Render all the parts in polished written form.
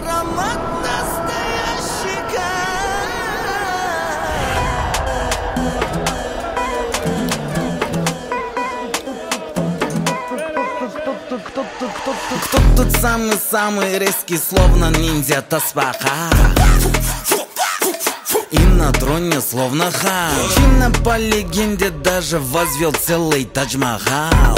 Аромат настоящий Кто тут самый-самый резкий, словно ниндзя Тасбаха? И на троне словно хан. Чина по легенде даже возвел целый Тадж-Махал.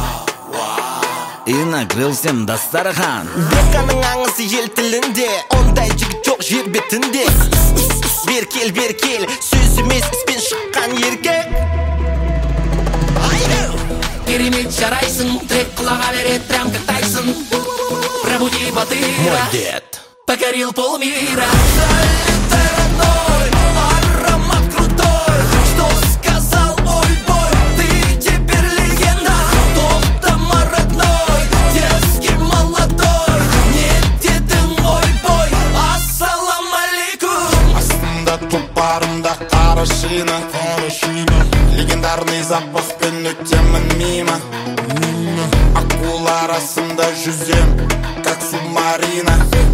И накрыл всем Дастархан. Беканың аңысы ел тілінде, ондай жігіт жоқ жер бетінде. Беркел, сөз емес іспен шыққан еркек. Керемет жарайсың, трек құлаға берет, прям как Тайсон. Пробуди батыра, Мой дед покорил полмира. Залетай, родной, аромат крутой. Что сказал мой бой? Ты теперь легенда. Топ-там родной, детский молодой. Нет, дедің мой бой. Ассалам алейкум. Астында тұлпарымда қара шина, легендарный запахпен өтемін мимо. Акула арасында жүзем, как субмарина.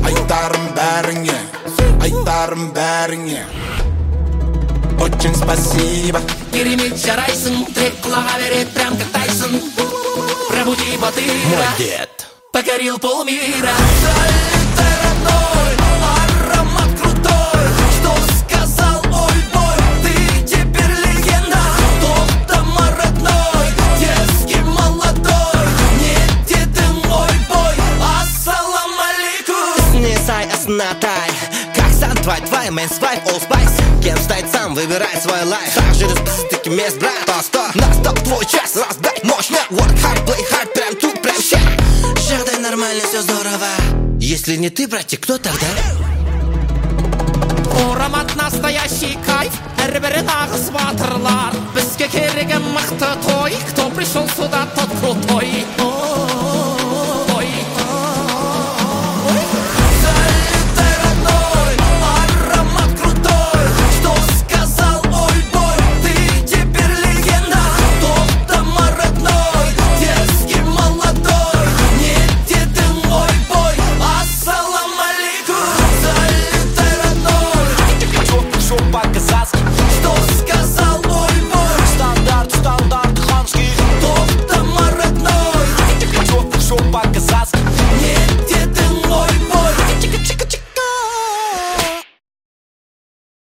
Айтарым бәріңе Очень спасибо. Керемет жарайсың, трек құлаға берет, прям как Тайсон. Пробуди батыра, Мой дед покорил полмира. Залетай, родной, аромат крутой. Что сказал мой бой? Ты теперь легенда. Топ-там родной, детский молодой. Нет, дедің мой бой. Ассалам алейкум. Не сай оснатай, как сан твой мэнс-вайф, all spice. Кем стать сам, выбирай свой лайф. Так же расписать мест, брат, настал твой час, раздать мощно. Work hard, play hard, прям тут, прям ща. Жағдай нормально, все здорово. Если не ты, братик, кто тогда? Аромат настоящий кайф, әрбірі нағыз батырлар. Бізге керегі мықты той, кто пришел сюда, тот крутой.